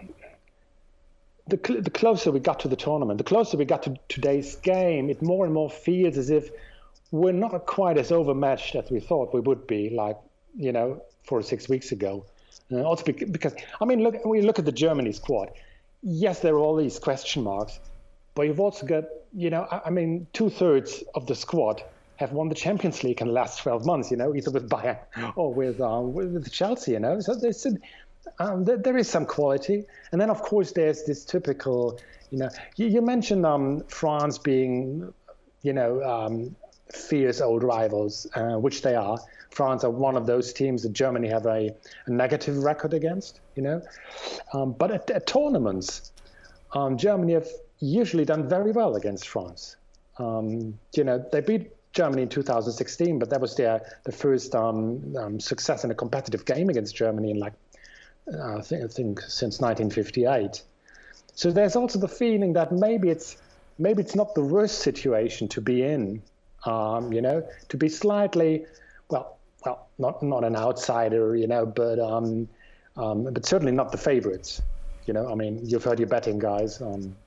the, cl- the closer we got to the tournament, the closer we got to today's game, it more and more feels as if we're not quite as overmatched as we thought we would be, like, you know, four or six weeks ago. Uh, also because, I mean, look, when you look at the Germany squad, yes, there are all these question marks, but you've also got, you know, I, I mean, two thirds of the squad have won the Champions League in the last twelve months, you know, either with Bayern or with um, with Chelsea, you know. So there's um, there, there is some quality, and then of course there's this typical, you know, you, you mentioned um, France being, you know, um, fierce old rivals, uh, which they are. France are one of those teams that Germany have a, a negative record against, you know. Um, but at, at tournaments, um, Germany have usually done very well against France. Um, you know, they beat Germany in two thousand sixteen, but that was their the first um, um, success in a competitive game against Germany in like uh, I, think, I think since nineteen fifty-eight. So there's also the feeling that maybe it's maybe it's not the worst situation to be in. Um, you know, to be slightly well, well, not not an outsider, you know, but um, um, but certainly not the favourites. You know, I mean, you've heard your betting guys, um,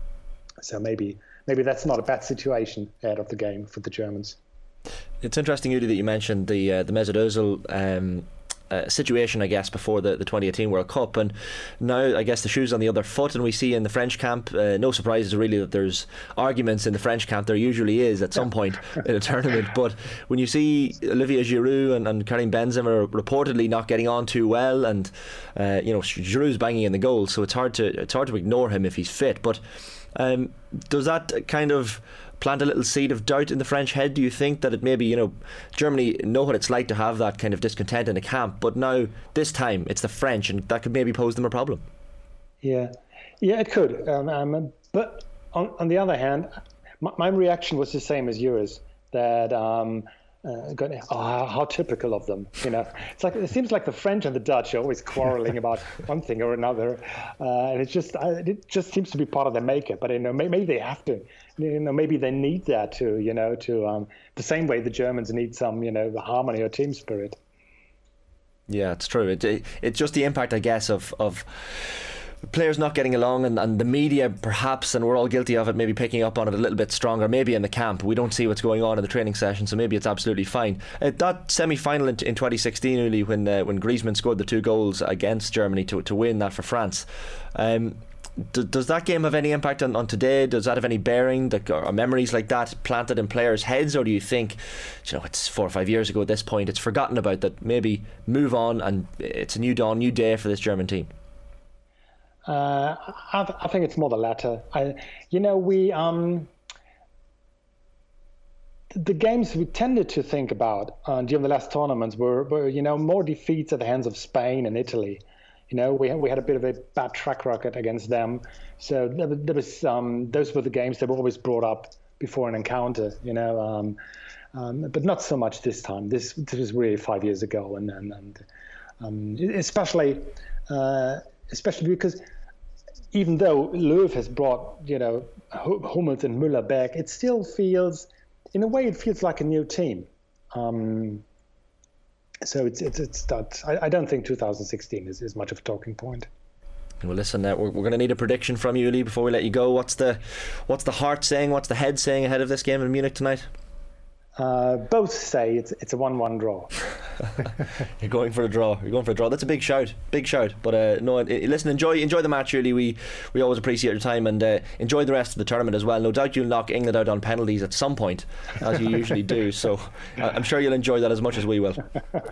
so maybe. Maybe that's not a bad situation out of the game for the Germans. It's interesting, Udi, that you mentioned the uh, the Mesut Ozil um, uh, situation, I guess, before the, the twenty eighteen World Cup, and now I guess the shoe's on the other foot, and we see in the French camp, uh, no surprises really that there's arguments in the French camp. There usually is at some point in a tournament, but when you see Olivier Giroud and, and Karim Benzema reportedly not getting on too well, and uh, you know, Giroud's banging in the goal, so it's hard to it's hard to ignore him if he's fit, but. Um, does that kind of plant a little seed of doubt in the French head? Do you think that it maybe, you know, Germany know what it's like to have that kind of discontent in a camp, but now this time it's the French, and that could maybe pose them a problem? Yeah, yeah, it could. Um, um, but on, on the other hand, my, my reaction was the same as yours. That um, Uh, going, oh, how, how typical of them, you know. It's like it seems like the French and the Dutch are always quarreling about one thing or another, uh, and it's just uh, it just seems to be part of their makeup. But you know, maybe, maybe they have to, you know, maybe they need that to, you know, to um, the same way the Germans need some, you know, harmony or team spirit. Yeah, it's true. It, it it's just the impact, I guess, of of. players not getting along, and, and the media perhaps, and we're all guilty of it, maybe picking up on it a little bit stronger, maybe in the camp. We don't see what's going on in the training session, so maybe it's absolutely fine. Uh, that semi-final in, in twenty sixteen, really, when uh, when Griezmann scored the two goals against Germany to, to win that for France, um, d- does that game have any impact on, on today? Does that have any bearing, that, or memories like that planted in players' heads, or do you think, you know, it's four or five years ago at this point, it's forgotten about, that maybe move on and it's a new dawn, new day for this German team? Uh, I, th- I think it's more the latter. I, you know, we um, the games we tended to think about uh, during the last tournaments were, were, you know, more defeats at the hands of Spain and Italy. You know, we we had a bit of a bad track record against them, so there, there was um, those were the games that were always brought up before an encounter. You know, um, um, but not so much this time. This this was really five years ago, and and, and um, especially. Uh, Especially because even though Löw has brought, you know, Hummels and Müller back, it still feels, in a way, it feels like a new team. Um, so it's it's it's that. I, I don't think two thousand sixteen is, is much of a talking point. Well, listen, uh, we're, we're going to need a prediction from you, Lee, before we let you go. What's the what's the heart saying? What's the head saying ahead of this game in Munich tonight? Uh, both say it's it's a one-one draw. You're going for a draw. You're going for a draw. That's a big shout, big shout. But uh, no, listen, enjoy enjoy the match. Really, we we always appreciate your time, and uh, enjoy the rest of the tournament as well. No doubt you'll knock England out on penalties at some point, as you usually do. So uh, I'm sure you'll enjoy that as much as we will.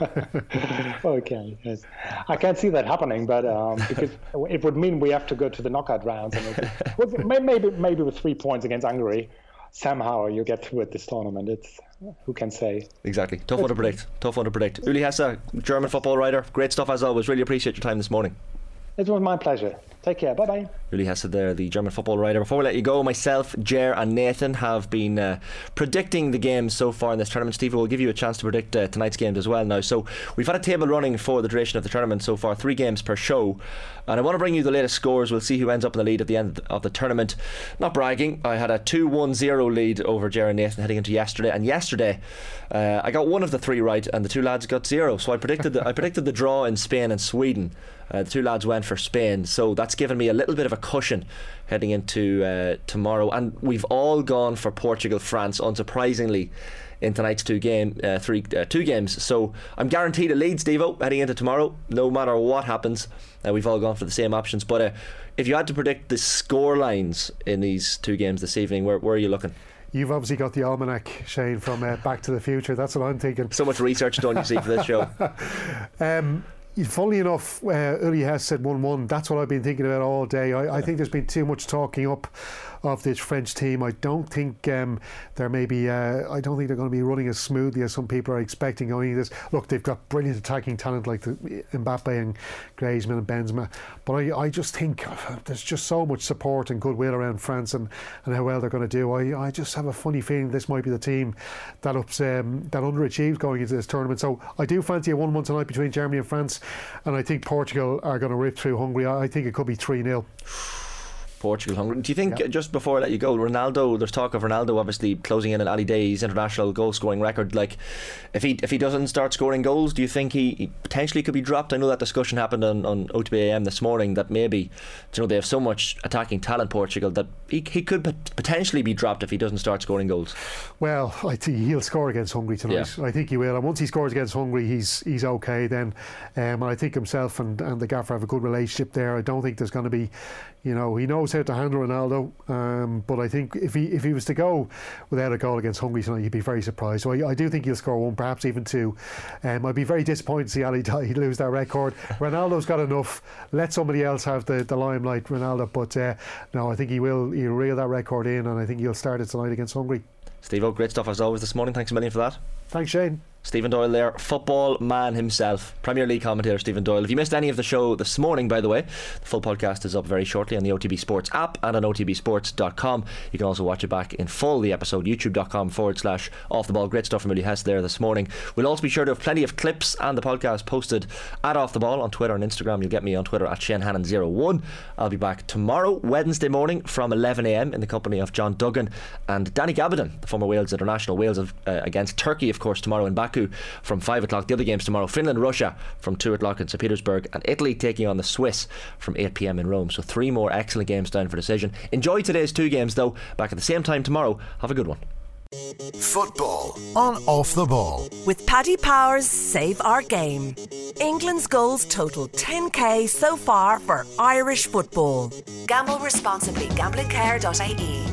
Okay, yes. I can't see that happening, but um, because it would mean we have to go to the knockout rounds, and it, well, maybe maybe with three points against Hungary, somehow you get through at this tournament. It's who can say? Exactly. Tough one to predict. Tough one to predict. Uli Hesse, German football writer. Great stuff as always. Really appreciate your time this morning. It was my pleasure. Take care. Bye bye. Uli Hesse there, the German football writer. Before we let you go, myself, Ger and Nathan have been uh, predicting the games so far in this tournament. Steve, we'll give you a chance to predict uh, tonight's games as well now. So we've had a table running for the duration of the tournament so far, three games per show, and I want to bring you the latest scores. We'll see who ends up in the lead at the end of the tournament. Not bragging, I had a two one zero lead over Ger and Nathan heading into yesterday, and yesterday uh, I got one of the three right and the two lads got zero. So I predicted the, I predicted the draw in Spain and Sweden. Uh, the two lads went for Spain, so that's given me a little bit of a cushion heading into uh, tomorrow. And we've all gone for Portugal France, unsurprisingly, in tonight's two game uh, three uh, two games. So I'm guaranteed a lead, Steve-O, heading into tomorrow, no matter what happens. Uh, we've all gone for the same options. But uh, if you had to predict the score lines in these two games this evening, where, where are you looking? You've obviously got the almanac, Shane, from uh, Back to the Future. That's what I'm thinking. So much research done, you see, for this show. um, Funnily enough, uh, Uli Hesse said one one. That's what I've been thinking about all day. I, I think there's been too much talking up of this French team. I don't think um, they're maybe. Uh, I don't think they're going to be running as smoothly as some people are expecting going into this. Look, they've got brilliant attacking talent like the Mbappe and Griezmann and Benzema, but I, I just think there's just so much support and goodwill around France and, and how well they're going to do. I, I just have a funny feeling this might be the team that ups um, that underachieves going into this tournament. So I do fancy a one one tonight between Germany and France. And I think Portugal are going to rip through Hungary. I think it could be three nil. Portugal, Hungary. Do you think, yeah. just before I let you go, Ronaldo, there's talk of Ronaldo obviously closing in on Ali Day's international goal scoring record. Like, if he if he doesn't start scoring goals, do you think he, he potentially could be dropped? I know that discussion happened on, on O T B A M this morning, that maybe, you know, they have so much attacking talent, Portugal, that he, he could potentially be dropped if he doesn't start scoring goals. Well, I think he'll score against Hungary tonight. Yeah. I think he will, and once he scores against Hungary, he's he's okay then. Um, and I think himself and, and the gaffer have a good relationship there. I don't think there's going to be, you know, he knows how to handle Ronaldo, um, but I think if he if he was to go without a goal against Hungary tonight, he'd be very surprised. So I, I do think he'll score one, perhaps even two. Um, I'd be very disappointed to see Ali Day lose that record. Ronaldo's got enough. Let somebody else have the, the limelight, Ronaldo. But uh, no, I think he will he'll reel that record in, and I think he'll start it tonight against Hungary. Steve-O, great stuff as always this morning. Thanks a million for that. Thanks, Shane. Stephen Doyle there, football man himself, Premier League commentator Stephen Doyle. If you missed any of the show this morning, by the way, the full podcast is up very shortly on the O T B Sports app and on O T B sports dot com. You can also watch it back in full, the episode, youtube.com forward slash off the ball. Great stuff from Willie Hess there this morning. We'll also be sure to have plenty of clips and the podcast posted at Off the Ball on Twitter and Instagram. You'll get me on Twitter at Shane Hannon zero one. I'll be back tomorrow, Wednesday morning from eleven a m in the company of John Duggan and Danny Gabaldon, the former Wales international. Wales uh, against Turkey, of course, tomorrow in Baku from five o'clock. The other games tomorrow: Finland, Russia from two o'clock in Saint Petersburg, and Italy taking on the Swiss from eight p m in Rome. So three more excellent games down for decision. Enjoy today's two games though. Back at the same time tomorrow. Have a good one. Football on Off the Ball. With Paddy Power's Save Our Game. England's goals total ten k so far for Irish football. Gamble responsibly. gambling care dot I E.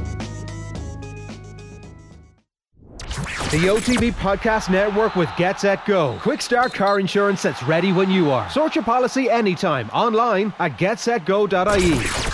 The O T B Podcast Network with Get Set Go. Quick start car insurance that's ready when you are. Sort your policy anytime online at get set go dot I E.